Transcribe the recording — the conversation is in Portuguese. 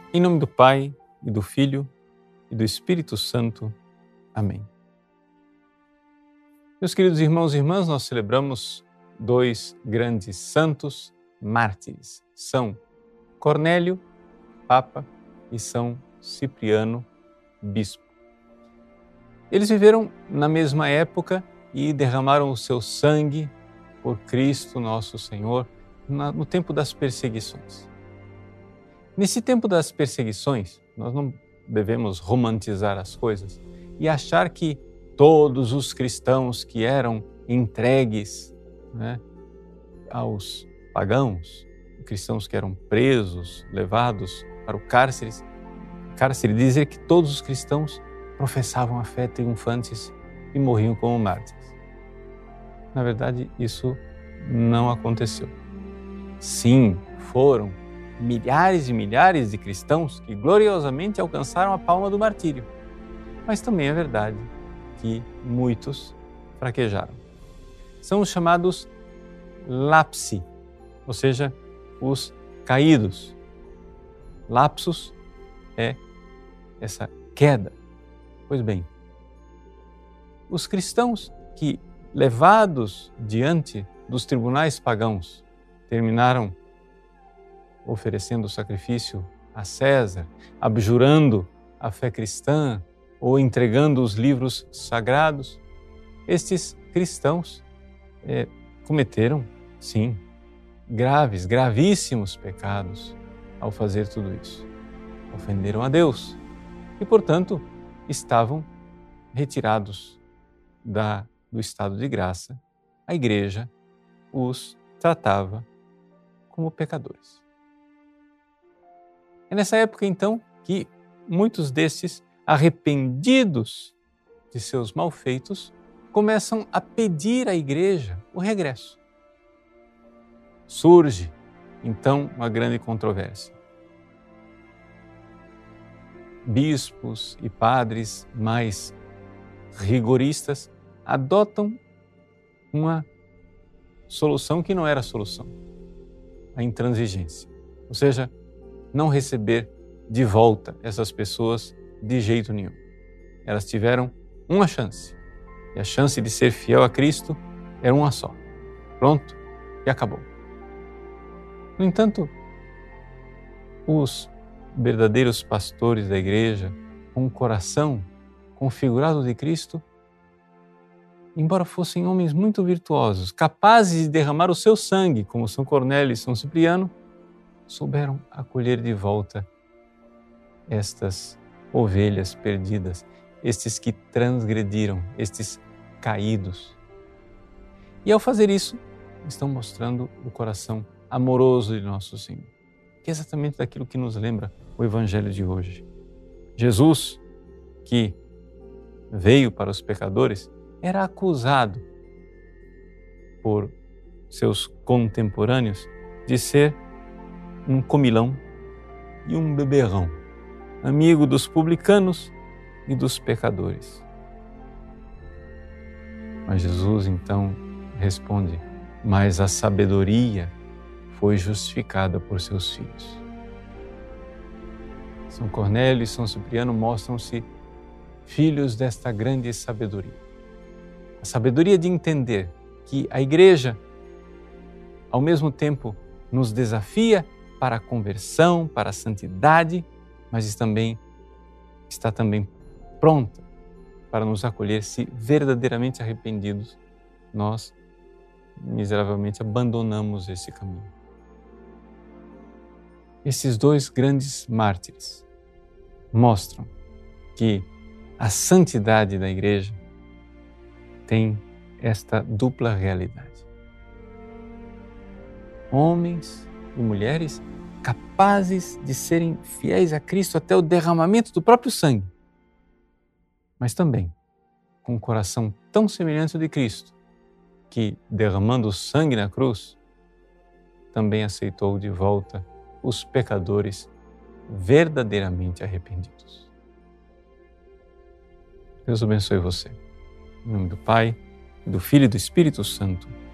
Em nome do Pai, e do Filho, e do Espírito Santo. Amém. Meus queridos irmãos e irmãs, nós celebramos dois grandes santos mártires. São Cornélio, Papa, e São Cipriano, Bispo. Eles viveram na mesma época e derramaram o seu sangue por Cristo nosso Senhor no tempo das perseguições. Nesse tempo das perseguições, nós não devemos romantizar as coisas e achar que todos os cristãos que eram entregues, aos pagãos, cristãos que eram presos, levados para o cárcere, dizer que todos os cristãos professavam a fé triunfantes e morriam como mártires. Na verdade, isso não aconteceu. Sim, foram milhares e milhares de cristãos que gloriosamente alcançaram a palma do martírio. Mas também é verdade que muitos fraquejaram. São os chamados lapsi, ou seja, os caídos. Lapsus é essa queda. Pois bem, os cristãos que, levados diante dos tribunais pagãos, terminaram oferecendo sacrifício a César, abjurando a fé cristã ou entregando os livros sagrados, estes cristãos cometeram, sim, gravíssimos pecados ao fazer tudo isso. Ofenderam a Deus e, portanto, estavam retirados do estado de graça. A Igreja os tratava como pecadores. É nessa época, então, que muitos destes, arrependidos de seus malfeitos, começam a pedir à Igreja o regresso. Surge, então, uma grande controvérsia. Bispos e padres mais rigoristas adotam uma solução que não era solução, a intransigência, ou seja, não receber de volta essas pessoas de jeito nenhum. Elas tiveram uma chance, e a chance de ser fiel a Cristo era uma só. Pronto, e acabou. No entanto, os verdadeiros pastores da Igreja, com o coração configurado de Cristo, embora fossem homens muito virtuosos, capazes de derramar o seu sangue, como São Cornélio e São Cipriano, souberam acolher de volta estas ovelhas perdidas, estes que transgrediram, estes caídos. E ao fazer isso, estão mostrando o coração amoroso de nosso Senhor, que é exatamente daquilo que nos lembra o Evangelho de hoje. Jesus, que veio para os pecadores, era acusado por seus contemporâneos de ser um comilão e um beberrão, amigo dos publicanos e dos pecadores. Mas Jesus então responde: mas a sabedoria foi justificada por seus filhos. São Cornélio e São Cipriano mostram-se filhos desta grande sabedoria. A sabedoria de entender que a Igreja, ao mesmo tempo, nos desafia para a conversão, para a santidade, mas está também pronta para nos acolher se verdadeiramente arrependidos nós miseravelmente abandonamos esse caminho. Esses dois grandes mártires mostram que a santidade da Igreja tem esta dupla realidade. Homens e mulheres capazes de serem fiéis a Cristo até o derramamento do próprio sangue, mas também com um coração tão semelhante ao de Cristo, que, derramando o sangue na cruz, também aceitou de volta os pecadores verdadeiramente arrependidos. Deus abençoe você. Em nome do Pai, do Filho e do Espírito Santo.